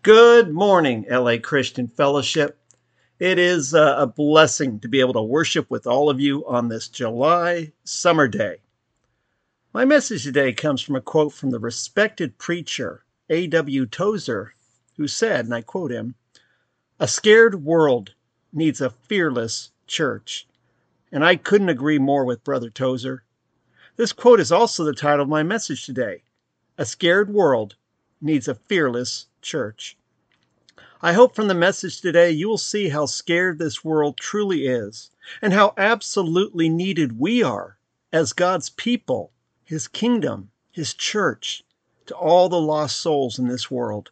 Good morning, LA Christian Fellowship. It is a blessing to be able to worship with all of you on this July summer day. My message today comes from a quote from the respected preacher A.W. Tozer, who said, and I quote him, "A scared world needs a fearless church." And I couldn't agree more with Brother Tozer. This quote is also the title of my message today. A scared world needs a fearless church. I hope from the message today you will see how scared this world truly is and how absolutely needed we are as God's people, His kingdom, His church, to all the lost souls in this world.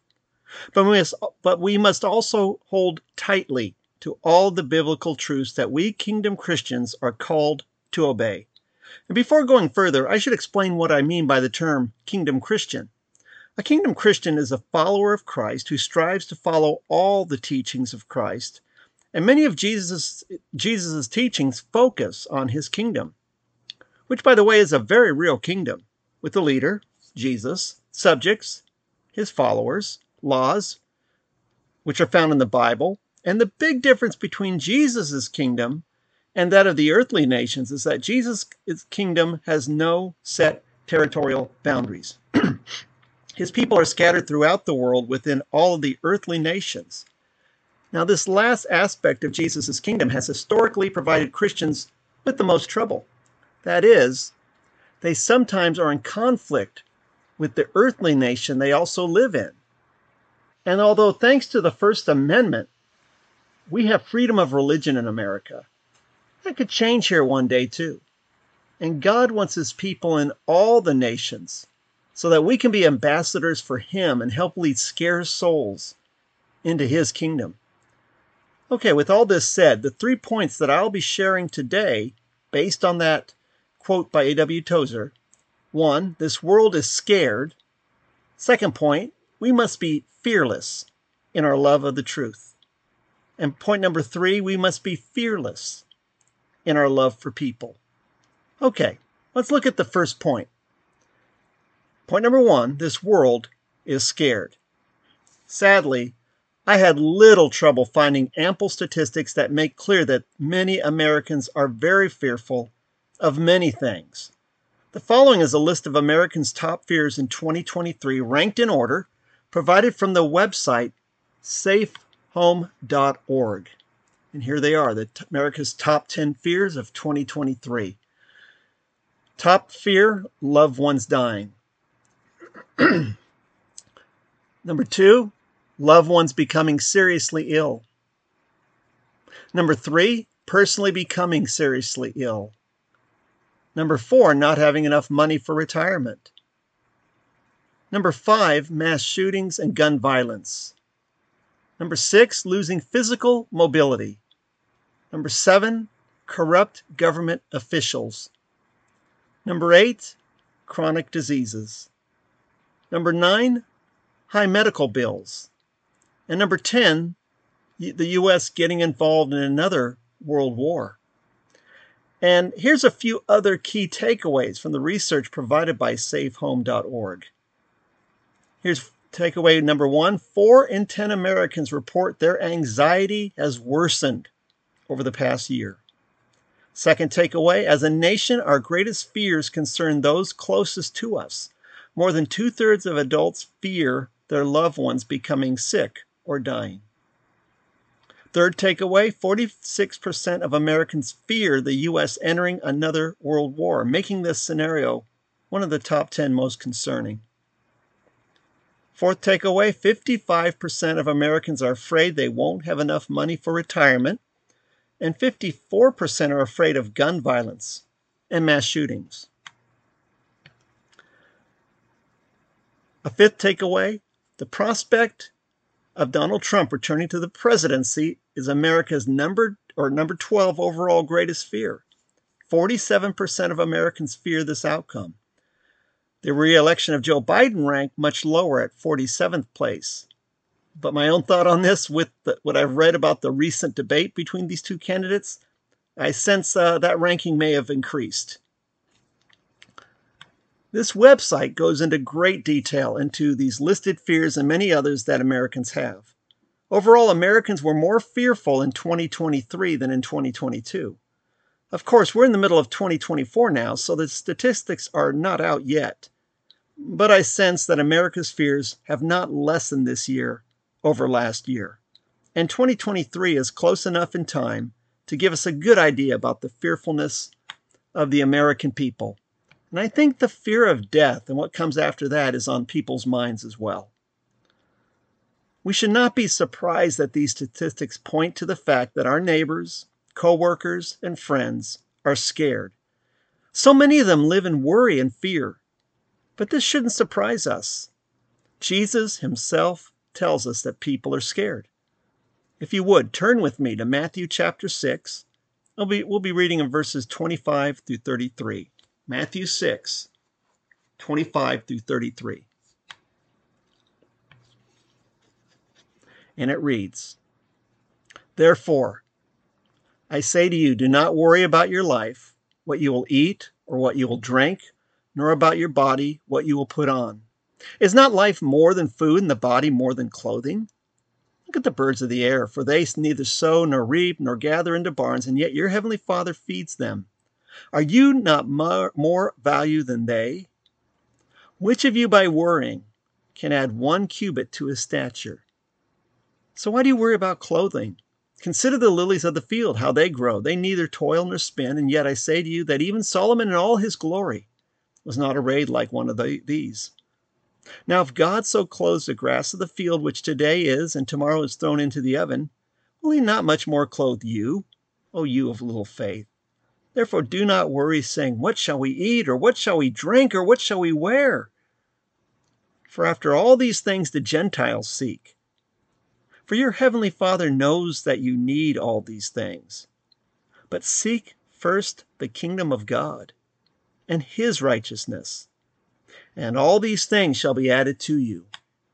But we must also hold tightly to all the biblical truths that we kingdom Christians are called to obey. And before going further, I should explain what I mean by the term kingdom Christian. A kingdom Christian is a follower of Christ who strives to follow all the teachings of Christ, and many of Jesus' teachings focus on his kingdom, which, by the way, is a very real kingdom, with the leader, Jesus, subjects, his followers, laws, which are found in the Bible. And the big difference between Jesus' kingdom and that of the earthly nations is that Jesus' kingdom has no set territorial boundaries. His people are scattered throughout the world within all of the earthly nations. Now, this last aspect of Jesus' kingdom has historically provided Christians with the most trouble. That is, they sometimes are in conflict with the earthly nation they also live in. And although thanks to the First Amendment, we have freedom of religion in America, that could change here one day too. And God wants His people in all the nations so that we can be ambassadors for Him and help lead scarce souls into His kingdom. Okay, with all this said, the 3 points that I'll be sharing today, based on that quote by A.W. Tozer. 1, this world is scared. 2nd point, we must be fearless in our love of the truth. And point number 3, we must be fearless in our love for people. Okay, let's look at the first point. Point number 1, this world is scared. Sadly, I had little trouble finding ample statistics that make clear that many Americans are very fearful of many things. The following is a list of Americans' top fears in 2023, ranked in order, provided from the website safehome.org. And here they are, America's top 10 fears of 2023. Top fear, loved ones dying. Number 2, loved ones becoming seriously ill. Number 3, personally becoming seriously ill. Number 4, not having enough money for retirement. Number 5, mass shootings and gun violence. Number 6, losing physical mobility. Number 7, corrupt government officials. Number 8, chronic diseases. Number 9, high medical bills. And number 10, the U.S. getting involved in another world war. And here's a few other key takeaways from the research provided by safehome.org. Here's takeaway number 1, 4 in 10 Americans report their anxiety has worsened over the past year. Second takeaway, as a nation, our greatest fears concern those closest to us. More than 2/3 of adults fear their loved ones becoming sick or dying. Third takeaway, 46% of Americans fear the U.S. entering another world war, making this scenario one of the top 10 most concerning. Fourth takeaway, 55% of Americans are afraid they won't have enough money for retirement, and 54% are afraid of gun violence and mass shootings. A fifth takeaway, the prospect of Donald Trump returning to the presidency is America's number 12 overall greatest fear. 47% of Americans fear this outcome. The re-election of Joe Biden ranked much lower at 47th place. But my own thought on this, with what I've read about the recent debate between these two candidates, I sense that ranking may have increased. This website goes into great detail into these listed fears and many others that Americans have. Overall, Americans were more fearful in 2023 than in 2022. Of course, we're in the middle of 2024 now, so the statistics are not out yet. But I sense that America's fears have not lessened this year over last year. And 2023 is close enough in time to give us a good idea about the fearfulness of the American people. And I think the fear of death and what comes after that is on people's minds as well. We should not be surprised that these statistics point to the fact that our neighbors, co-workers, and friends are scared. So many of them live in worry and fear. But this shouldn't surprise us. Jesus himself tells us that people are scared. If you would, turn with me to Matthew chapter 6. We'll be reading in verses 25 through 33. Matthew 6, 25 through 33. And it reads, "Therefore, I say to you, do not worry about your life, what you will eat or what you will drink, nor about your body, what you will put on. Is not life more than food and the body more than clothing? Look at the birds of the air, for they neither sow nor reap nor gather into barns, and yet your heavenly Father feeds them. Are you not more value than they? Which of you by worrying can add 1 cubit to his stature? So why do you worry about clothing? Consider the lilies of the field, how they grow. They neither toil nor spin, and yet I say to you that even Solomon in all his glory was not arrayed like one of these. Now if God so clothes the grass of the field, which today is and tomorrow is thrown into the oven, will he not much more clothe you, O you of little faith? Therefore do not worry, saying, what shall we eat, or what shall we drink, or what shall we wear? For after all these things the Gentiles seek. For your heavenly Father knows that you need all these things. But seek first the kingdom of God and his righteousness, and all these things shall be added to you."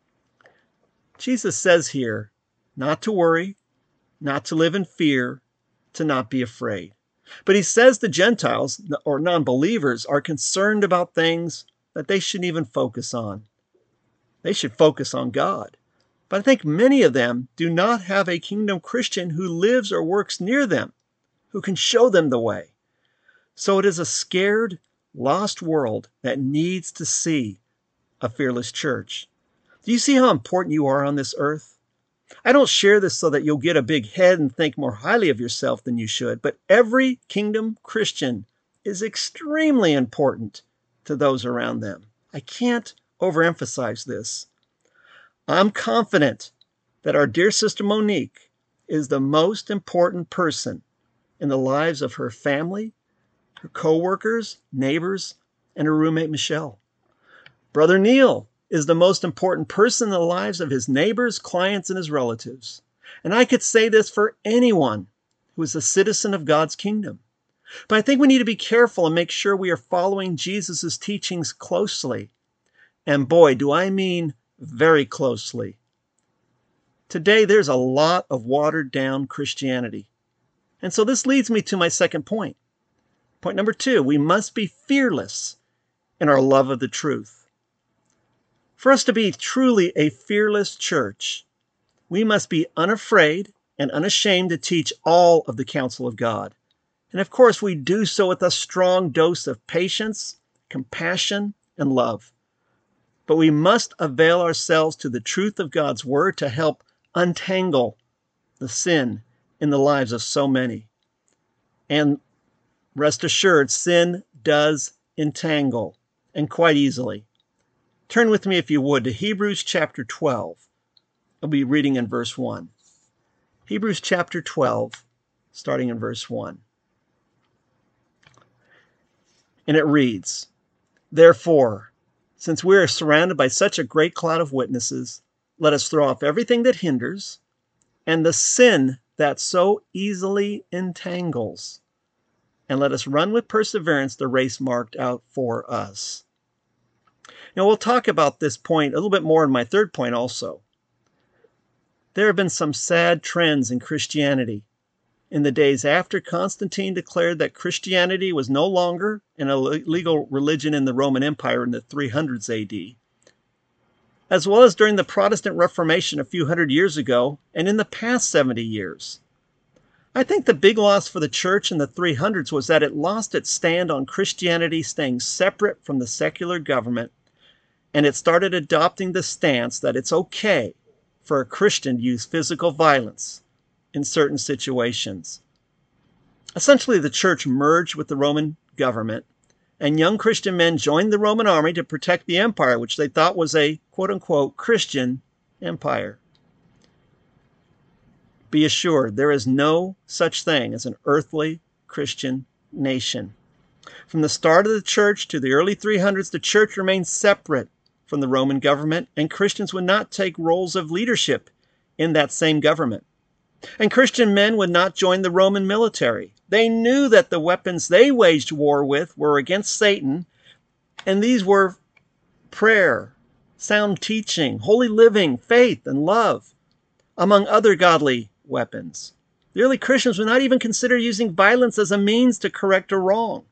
Jesus says here not to worry, not to live in fear, to not be afraid. But he says the Gentiles, or non-believers, are concerned about things that they shouldn't even focus on. They should focus on God. But I think many of them do not have a kingdom Christian who lives or works near them, who can show them the way. So it is a scared, lost world that needs to see a fearless church. Do you see how important you are on this earth? I don't share this so that you'll get a big head and think more highly of yourself than you should, but every kingdom Christian is extremely important to those around them. I can't overemphasize this. I'm confident that our dear sister Monique is the most important person in the lives of her family, her co-workers, neighbors, and her roommate Michelle. Brother Neil is the most important person in the lives of his neighbors, clients, and his relatives. And I could say this for anyone who is a citizen of God's kingdom. But I think we need to be careful and make sure we are following Jesus' teachings closely. And boy, do I mean very closely. Today, there's a lot of watered down Christianity. And so this leads me to my second point. Point number 2, we must be fearless in our love of the truth. For us to be truly a fearless church, we must be unafraid and unashamed to teach all of the counsel of God. And of course, we do so with a strong dose of patience, compassion, and love. But we must avail ourselves to the truth of God's word to help untangle the sin in the lives of so many. And rest assured, sin does entangle, and quite easily. Turn with me, if you would, to Hebrews chapter 12. I'll be reading in verse 1. Hebrews chapter 12, starting in verse 1. And it reads, "Therefore, since we are surrounded by such a great cloud of witnesses, let us throw off everything that hinders and the sin that so easily entangles, and let us run with perseverance the race marked out for us." Now, we'll talk about this point a little bit more in my third point also. There have been some sad trends in Christianity, in the days after Constantine declared that Christianity was no longer an illegal religion in the Roman Empire in the 300s AD, as well as during the Protestant Reformation a few hundred years ago and in the past 70 years. I think the big loss for the church in the 300s was that it lost its stand on Christianity staying separate from the secular government, and it started adopting the stance that it's okay for a Christian to use physical violence in certain situations. Essentially, the church merged with the Roman government, and young Christian men joined the Roman army to protect the empire, which they thought was a quote-unquote Christian empire. Be assured, there is no such thing as an earthly Christian nation. From the start of the church to the early 300s, the church remained separate from the Roman government, and Christians would not take roles of leadership in that same government. And Christian men would not join the Roman military. They knew that the weapons they waged war with were against Satan, and these were prayer, sound teaching, holy living, faith, and love, among other godly weapons. The early Christians would not even consider using violence as a means to correct a wrong.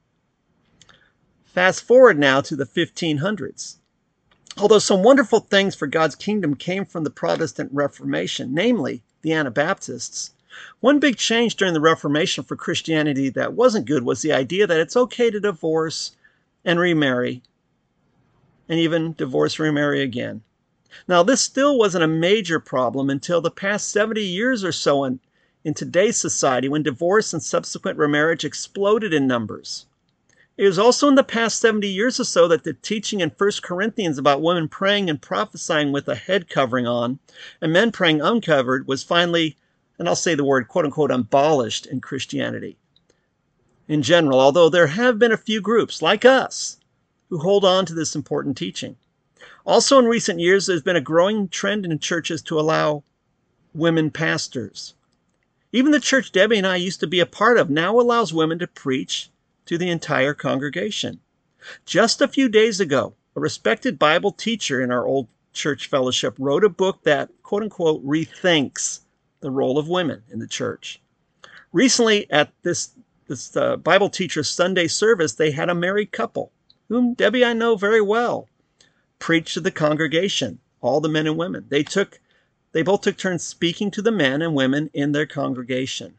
Fast forward now to the 1500s. Although some wonderful things for God's kingdom came from the Protestant Reformation, namely the Anabaptists, one big change during the Reformation for Christianity that wasn't good was the idea that it's okay to divorce and remarry, and even divorce and remarry again. Now, this still wasn't a major problem until the past 70 years or so in today's society, when divorce and subsequent remarriage exploded in numbers. It was also in the past 70 years or so that the teaching in 1 Corinthians about women praying and prophesying with a head covering on and men praying uncovered was finally, and I'll say the word quote-unquote, abolished in Christianity in general, although there have been a few groups like us who hold on to this important teaching. Also in recent years, there's been a growing trend in churches to allow women pastors. Even the church Debbie and I used to be a part of now allows women to preach to the entire congregation. Just a few days ago, a respected Bible teacher in our old church fellowship wrote a book that, quote-unquote, rethinks the role of women in the church. Recently, at this Bible teacher's Sunday service, they had a married couple, whom Debbie I know very well, preach to the congregation, all the men and women. They both took turns speaking to the men and women in their congregation.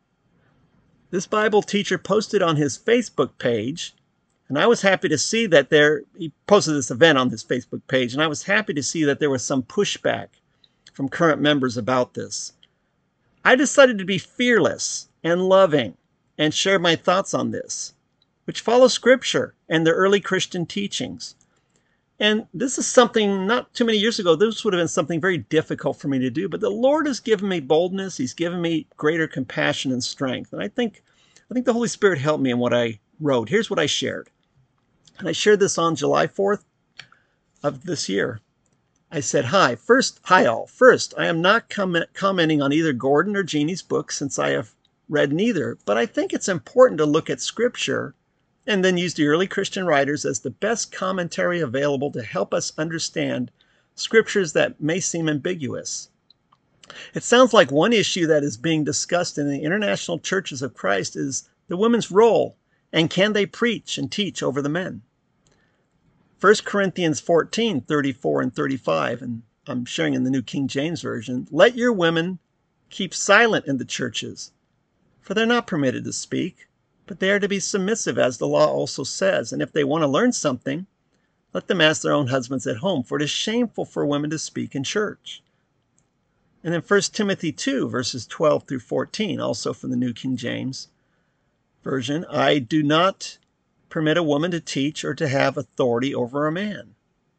This Bible teacher posted on his Facebook page, and I was happy to see that he posted this event on his Facebook page, and I was happy to see that there was some pushback from current members about this. I decided to be fearless and loving and share my thoughts on this, which follow Scripture and the early Christian teachings. And this is something, not too many years ago, this would have been something very difficult for me to do, but the Lord has given me boldness. He's given me greater compassion and strength. And I think the Holy Spirit helped me in what I wrote. Here's what I shared. And I shared this on July 4th of this year. I said, hi all. First, I am not commenting on either Gordon or Jeannie's book since I have read neither, but I think it's important to look at Scripture and then use the early Christian writers as the best commentary available to help us understand scriptures that may seem ambiguous. It sounds like one issue that is being discussed in the International Churches of Christ is the women's role, and can they preach and teach over the men? 1 Corinthians 14, 34 and 35, and I'm sharing in the New King James Version, let your women keep silent in the churches, for they're not permitted to speak, but they are to be submissive, as the law also says. And if they want to learn something, let them ask their own husbands at home, for it is shameful for women to speak in church. And then 1 Timothy 2, verses 12 through 14, also from the New King James Version, I do not permit a woman to teach or to have authority over a man,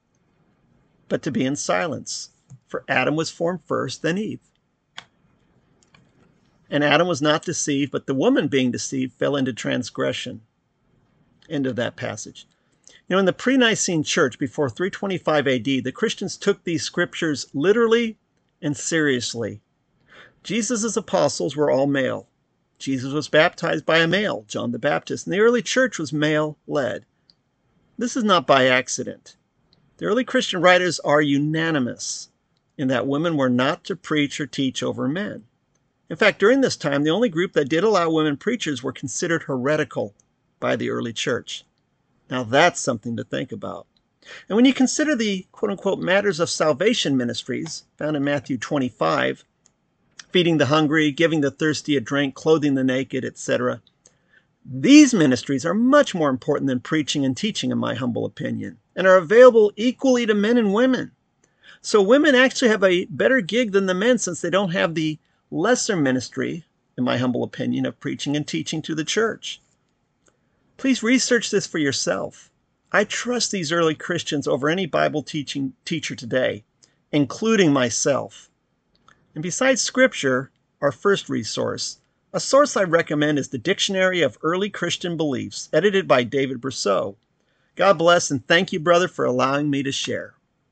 but to be in silence. For Adam was formed first, then Eve. And Adam was not deceived, but the woman being deceived fell into transgression. End of that passage. In the pre-Nicene church before 325 AD, the Christians took these scriptures literally and seriously. Jesus' apostles were all male. Jesus was baptized by a male, John the Baptist, and the early church was male-led. This is not by accident. The early Christian writers are unanimous in that women were not to preach or teach over men. In fact, during this time, the only group that did allow women preachers were considered heretical by the early church. Now that's something to think about. And when you consider the quote-unquote matters of salvation ministries found in Matthew 25, feeding the hungry, giving the thirsty a drink, clothing the naked, etc., these ministries are much more important than preaching and teaching, in my humble opinion, and are available equally to men and women. So women actually have a better gig than the men, since they don't have the lesser ministry, in my humble opinion, of preaching and teaching to the church. Please research this for yourself. I trust these early Christians over any Bible teacher today, including myself. And besides Scripture, our first resource, a source I recommend is the Dictionary of Early Christian Beliefs, edited by David Brousseau. God bless, and thank you, brother, for allowing me to share.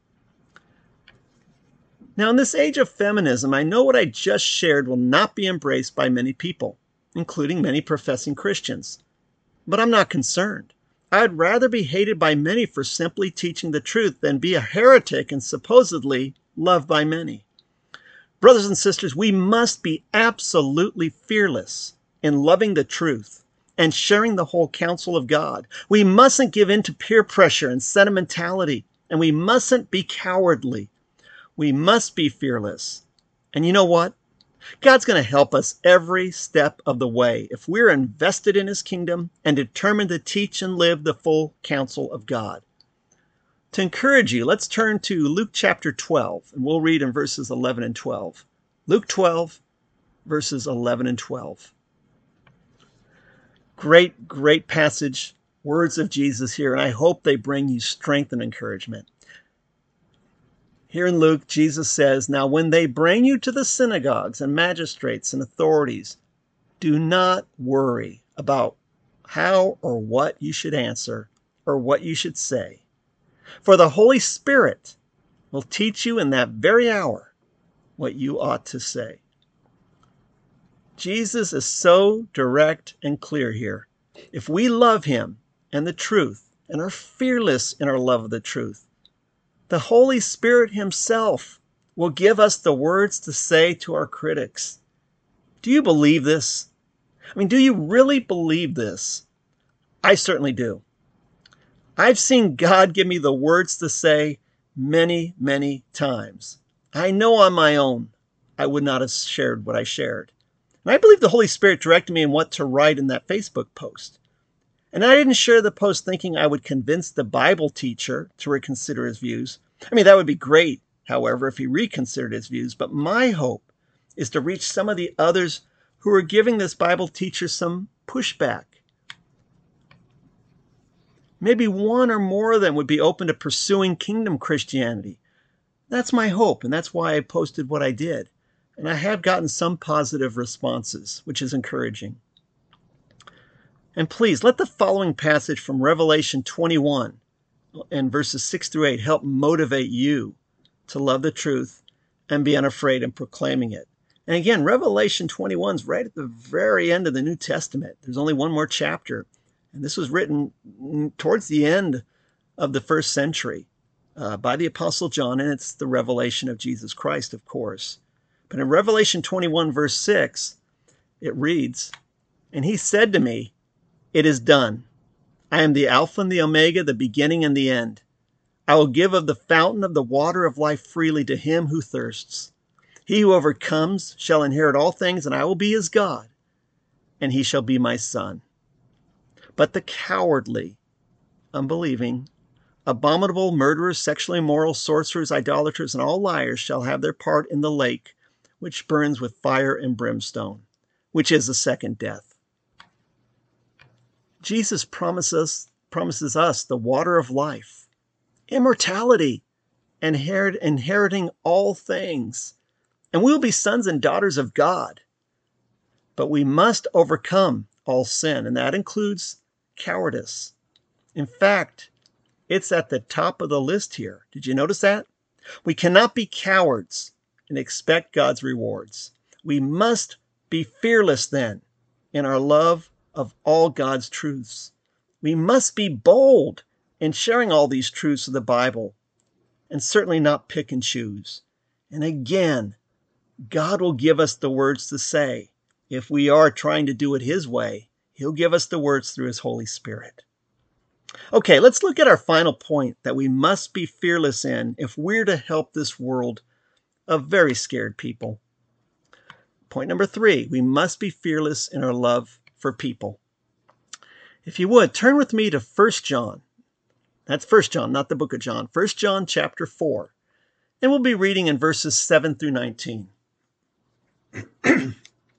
Now, in this age of feminism, I know what I just shared will not be embraced by many people, including many professing Christians. But I'm not concerned. I'd rather be hated by many for simply teaching the truth than be a heretic and supposedly loved by many. Brothers and sisters, we must be absolutely fearless in loving the truth and sharing the whole counsel of God. We mustn't give in to peer pressure and sentimentality, and we mustn't be cowardly. We must be fearless. And you know what? God's going to help us every step of the way if we're invested in His kingdom and determined to teach and live the full counsel of God. To encourage you, let's turn to Luke chapter 12, and we'll read in verses 11 and 12. Luke 12, verses 11 and 12. Great passage, words of Jesus here, and I hope they bring you strength and encouragement. Here in Luke, Jesus says, "Now when they bring you to the synagogues and magistrates and authorities, do not worry about how or what you should answer or what you should say. For the Holy Spirit will teach you in that very hour what you ought to say." Jesus is so direct and clear here. If we love Him and the truth and are fearless in our love of the truth, the Holy Spirit Himself will give us the words to say to our critics. Do you believe this? Do you really believe this? I certainly do. I've seen God give me the words to say many, many times. I know on my own I would not have shared what I shared. And I believe the Holy Spirit directed me in what to write in that Facebook post. And I didn't share the post thinking I would convince the Bible teacher to reconsider his views. That would be great, however, if he reconsidered his views. But my hope is to reach some of the others who are giving this Bible teacher some pushback. Maybe one or more of them would be open to pursuing kingdom Christianity. That's my hope, and that's why I posted what I did. And I have gotten some positive responses, which is encouraging. And please, let the following passage from Revelation 21 and verses 6 through 8 help motivate you to love the truth and be unafraid in proclaiming it. And again, Revelation 21 is right at the very end of the New Testament. There's only one more chapter. And this was written towards the end of the first century by the Apostle John, and it's the revelation of Jesus Christ, of course. But in Revelation 21, verse 6, it reads, "And He said to me, 'It is done. I am the Alpha and the Omega, the beginning and the end. I will give of the fountain of the water of life freely to him who thirsts. He who overcomes shall inherit all things, and I will be his God, and he shall be my son. But the cowardly, unbelieving, abominable, murderers, sexually immoral, sorcerers, idolaters, and all liars shall have their part in the lake, which burns with fire and brimstone, which is the second death.'" Jesus promises us the water of life, immortality, and inheriting all things. And we will be sons and daughters of God. But we must overcome all sin, and that includes cowardice. In fact, it's at the top of the list here. Did you notice that? We cannot be cowards and expect God's rewards. We must be fearless then in our love of all God's truths. We must be bold in sharing all these truths of the Bible, and certainly not pick and choose. And again, God will give us the words to say. If we are trying to do it His way, He'll give us the words through His Holy Spirit. Okay, let's look at our final point that we must be fearless in if we're to help this world of very scared people. Point number 3, we must be fearless in our love for people. If you would, turn with me to 1 John. That's 1 John, not the book of John. 1 John chapter 4. And we'll be reading in verses 7 through 19. 1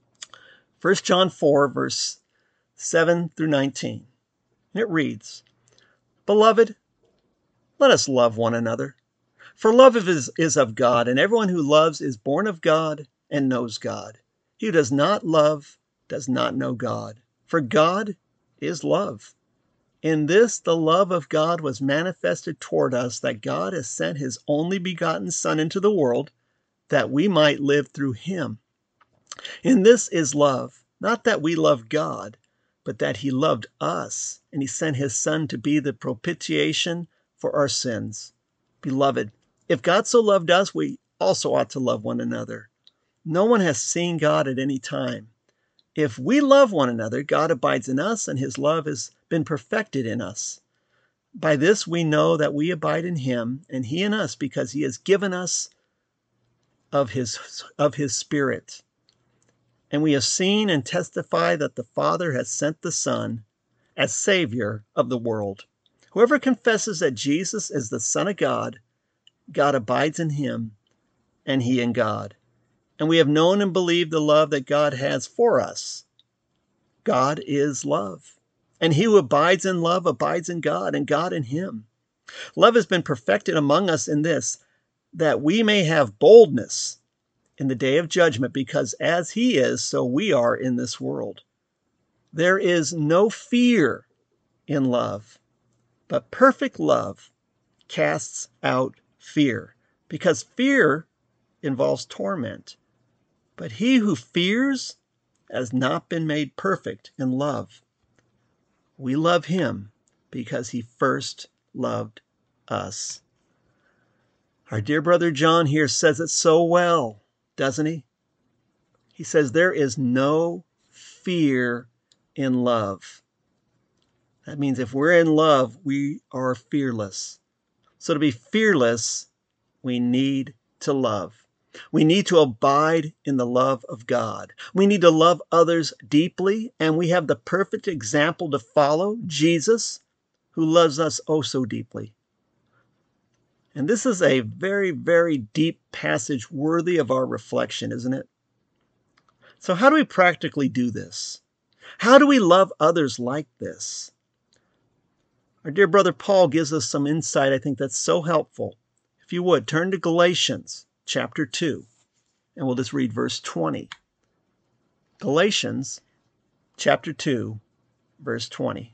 John 4, verse 7 through 19. And it reads, "Beloved, let us love one another. For love is of God, and everyone who loves is born of God and knows God. He who does not love does not know God, for God is love. In this the love of God was manifested toward us, that God has sent His only begotten Son into the world, that we might live through Him. In this is love, not that we love God, but that He loved us, and He sent His Son to be the propitiation for our sins. Beloved, if God so loved us, we also ought to love one another. No one has seen God at any time. If we love one another, God abides in us, and His love has been perfected in us. By this we know that we abide in Him, and He in us, because He has given us of His Spirit. And we have seen and testify that the Father has sent the Son as Savior of the world. Whoever confesses that Jesus is the Son of God, God abides in him, and he in God. And we have known and believed the love that God has for us. God is love. And he who abides in love abides in God, and God in him. Love has been perfected among us in this, that we may have boldness in the day of judgment, because as he is, so we are in this world. There is no fear in love, but perfect love casts out fear, because fear involves torment. But he who fears has not been made perfect in love. We love him because he first loved us. Our dear brother John here says it so well, doesn't he? He says there is no fear in love. That means if we're in love, we are fearless. So to be fearless, we need to love. We need to abide in the love of God. We need to love others deeply, and we have the perfect example to follow, Jesus, who loves us oh so deeply. And this is a very, very deep passage worthy of our reflection, isn't it? So how do we practically do this? How do we love others like this? Our dear brother Paul gives us some insight, I think, that's so helpful. If you would, turn to Galatians chapter 2, and we'll just read verse 20. Galatians chapter 2, verse 20.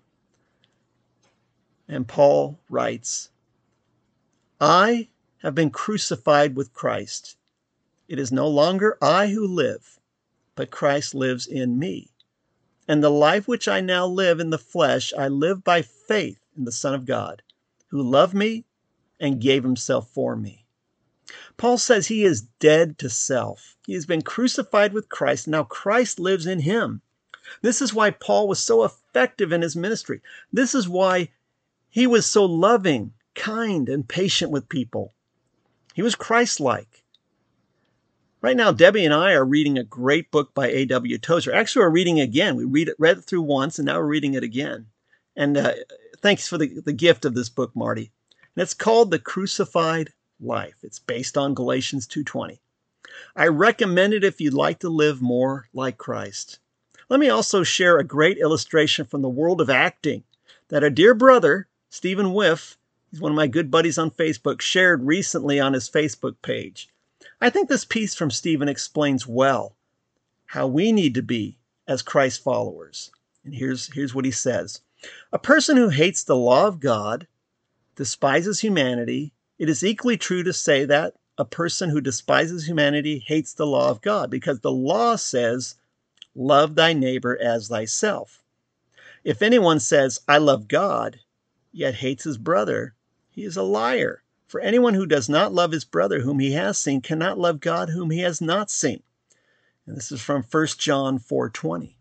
And Paul writes, I have been crucified with Christ. It is no longer I who live, but Christ lives in me. And the life which I now live in the flesh, I live by faith in the Son of God, who loved me and gave himself for me. Paul says he is dead to self. He has been crucified with Christ. Now Christ lives in him. This is why Paul was so effective in his ministry. This is why he was so loving, kind, and patient with people. He was Christ-like. Right now, Debbie and I are reading a great book by A.W. Tozer. Actually, we're reading it again. We read it through once, and now we're reading it again. And thanks for the gift of this book, Marty. And it's called The Crucified Life. It's based on Galatians 2:20. I recommend it if you'd like to live more like Christ. Let me also share a great illustration from the world of acting that a dear brother, Stephen Whiff, he's one of my good buddies on Facebook, shared recently on his Facebook page. I think this piece from Stephen explains well how we need to be as Christ followers. And here's what he says. A person who hates the law of God, despises humanity. It is equally true to say that a person who despises humanity hates the law of God, because the law says, love thy neighbor as thyself. If anyone says, I love God, yet hates his brother, he is a liar. For anyone who does not love his brother whom he has seen cannot love God whom he has not seen. And this is from 1 John 4:20.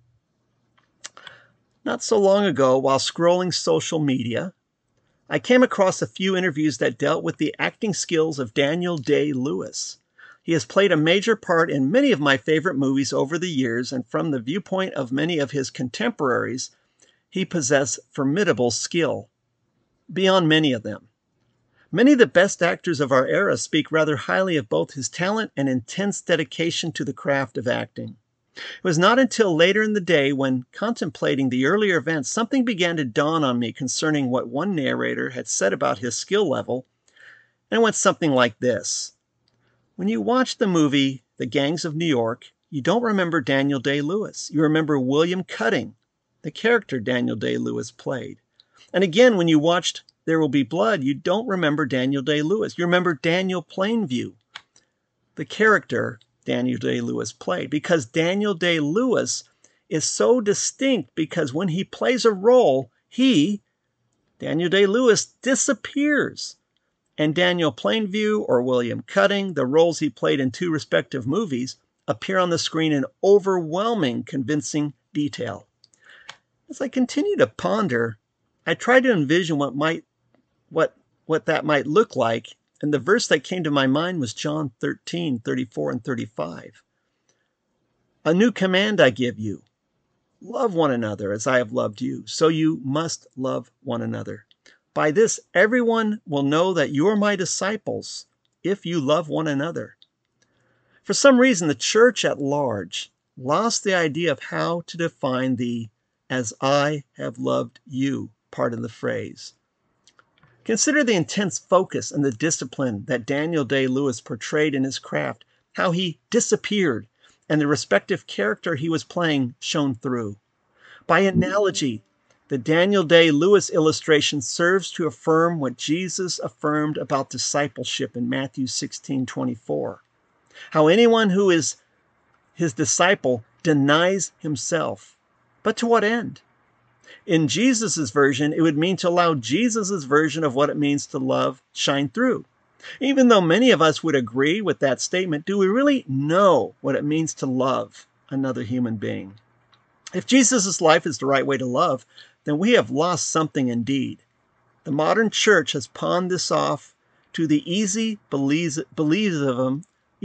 Not so long ago, while scrolling social media, I came across a few interviews that dealt with the acting skills of Daniel Day-Lewis. He has played a major part in many of my favorite movies over the years, and from the viewpoint of many of his contemporaries, he possessed formidable skill, beyond many of them. Many of the best actors of our era speak rather highly of both his talent and intense dedication to the craft of acting. It was not until later in the day, when contemplating the earlier events, something began to dawn on me concerning what one narrator had said about his skill level, and it went something like this. When you watch the movie The Gangs of New York, you don't remember Daniel Day-Lewis. You remember William Cutting, the character Daniel Day-Lewis played. And again, when you watched There Will Be Blood, you don't remember Daniel Day-Lewis. You remember Daniel Plainview, the character Daniel Day-Lewis played, because Daniel Day-Lewis is so distinct, because when he plays a role, Daniel Day-Lewis, disappears. And Daniel Plainview or William Cutting, the roles he played in two respective movies, appear on the screen in overwhelming, convincing detail. As I continue to ponder, I try to envision what that might look like, and the verse that came to my mind was John 13:34 and 35. A new command I give you, love one another as I have loved you, so you must love one another. By this everyone will know that you are my disciples, if you love one another. For some reason, the church at large lost the idea of how to define the "as I have loved you" part of the phrase. Consider the intense focus and the discipline that Daniel Day-Lewis portrayed in his craft, how he disappeared, and the respective character he was playing shone through. By analogy, the Daniel Day-Lewis illustration serves to affirm what Jesus affirmed about discipleship in Matthew 16:24. How anyone who is his disciple denies himself. But to what end? In Jesus' version, it would mean to allow Jesus' version of what it means to love shine through. Even though many of us would agree with that statement, do we really know what it means to love another human being? If Jesus' life is the right way to love, then we have lost something indeed. The modern church has pawned this off to the easy believism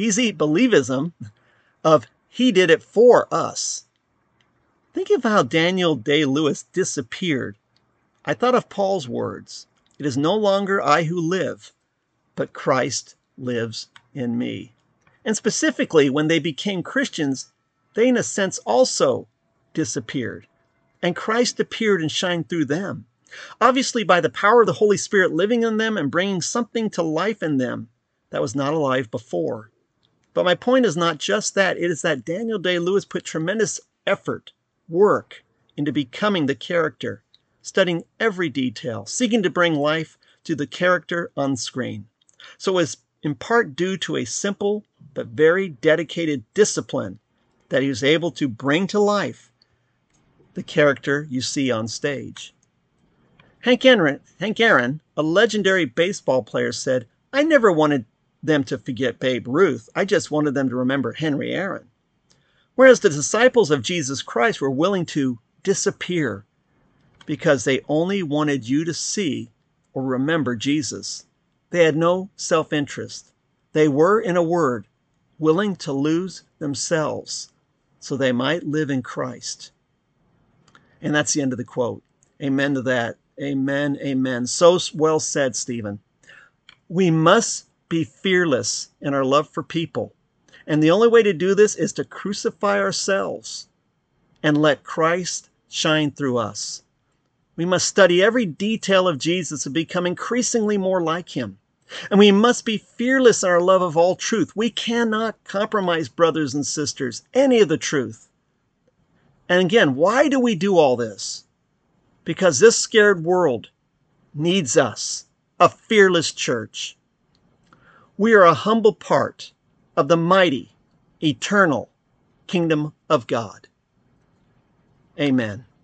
of "he did it for us." Think of how Daniel Day-Lewis disappeared. I thought of Paul's words, "It is no longer I who live, but Christ lives in me." And specifically, when they became Christians, they in a sense also disappeared, and Christ appeared and shined through them. Obviously, by the power of the Holy Spirit living in them and bringing something to life in them that was not alive before. But my point is not just that. It is that Daniel Day-Lewis put tremendous effort, work, into becoming the character, studying every detail, seeking to bring life to the character on screen. So it was in part due to a simple but very dedicated discipline that he was able to bring to life the character you see on stage. Hank Aaron, a legendary baseball player, said, "I never wanted them to forget Babe Ruth. I just wanted them to remember Henry Aaron." Whereas the disciples of Jesus Christ were willing to disappear because they only wanted you to see or remember Jesus. They had no self-interest. They were, in a word, willing to lose themselves so they might live in Christ. And that's the end of the quote. Amen to that. Amen, amen. So well said, Stephen. We must be fearless in our love for people. And the only way to do this is to crucify ourselves and let Christ shine through us. We must study every detail of Jesus and become increasingly more like him. And we must be fearless in our love of all truth. We cannot compromise, brothers and sisters, any of the truth. And again, why do we do all this? Because this scared world needs us, a fearless church. We are a humble part of the mighty, eternal kingdom of God. Amen.